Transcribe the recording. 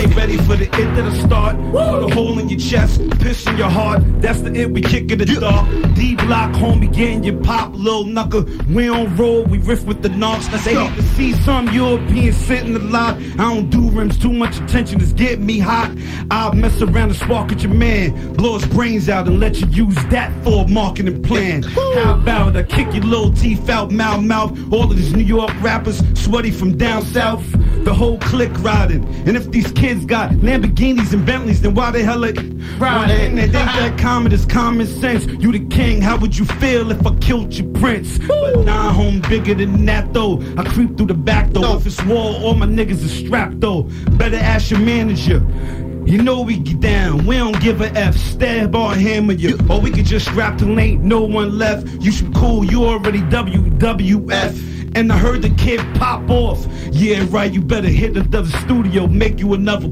ain't ready for the it that'll start. Put a hole in your chest, piss in your heart. That's the it we kick in the dark. D-block, homie, getting your pop, little knuckle. We on roll, we riff with the knocks. They hate to see some Europeans sitting a lot. I don't do rims, too much attention is getting me hot. I'll mess around and spark at your man, blow his brains out and let you use that for a marketing plan. How about I kick your little teeth out, mouth. All of these New York rappers, sweaty from down south. The whole clique riding. And if these kids got Lamborghinis and Bentleys, then why the hell they riding? They think that common is common sense. You the king, how would you feel if I killed your prince? But nah, home bigger than that though. I creep through the back door. If it's war, all my niggas are strapped though. Better ask your manager. You know we get down, we don't give a F. Stab or hammer you, or we could just rap till ain't no one left. You should cool, you already WWF. And I heard the kid pop off. Yeah, right, you better hit another studio, make you another